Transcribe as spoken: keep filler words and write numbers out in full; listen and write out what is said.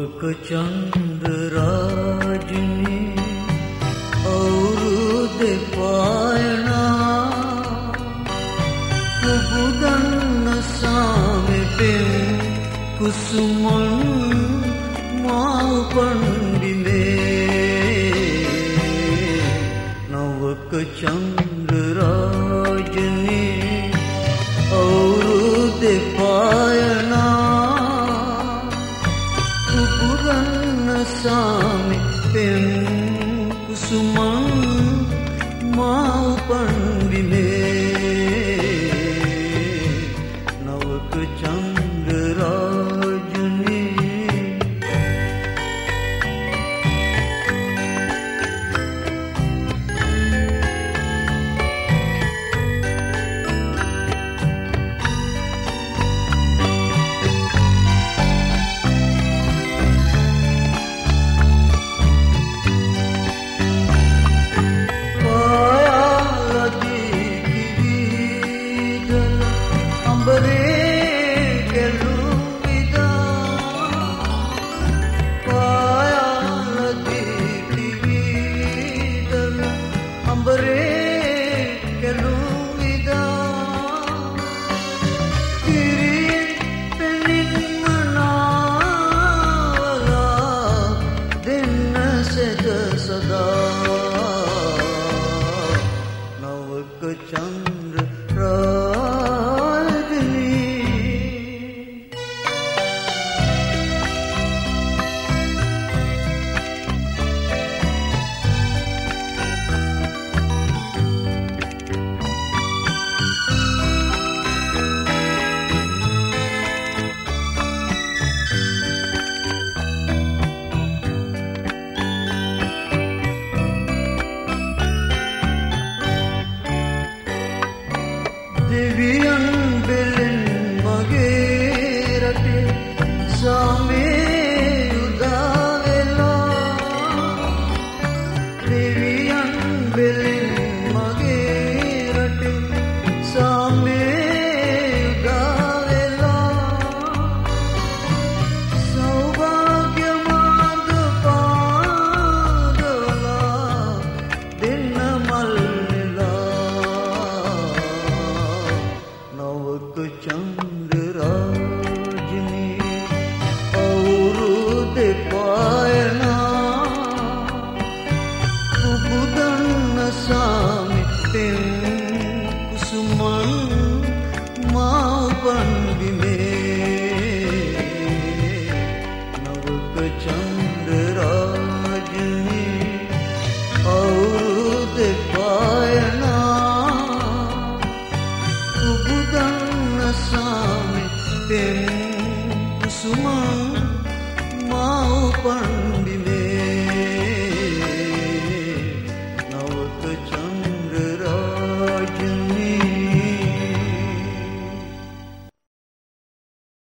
නවක චන්ද්‍රරාජිනී අවුරුදෙ පායනා පුබුදන්න සාමෙ පෙම් කුසුමන් මා උපන්දිනේ නවක චන්ද්‍රරාජිනී අවුරුදෙ පායනා सामे पेम कुसुमं माउपंदिने नवक चंद्रराजनी नवक चंद्र දෙවියන් බෙලෙන් මගේ රටේ සාමේ උදා වෙලා දෙවියන් බෙලෙන් මගේ රටේ සාමේ උදා වෙලා සෞභාග්‍ය මාද පාදවලා දෙන්න මල් नवक चंद्रराजनी අවුරුදෙ පායනා පුබුදන්න සාමෙ පෙම් කුසුමන් මා උපන්දිනේ නවක චන්ද්‍රරාජනී අවුරුදෙ පායනා सामे पेम कुसुमं माउपन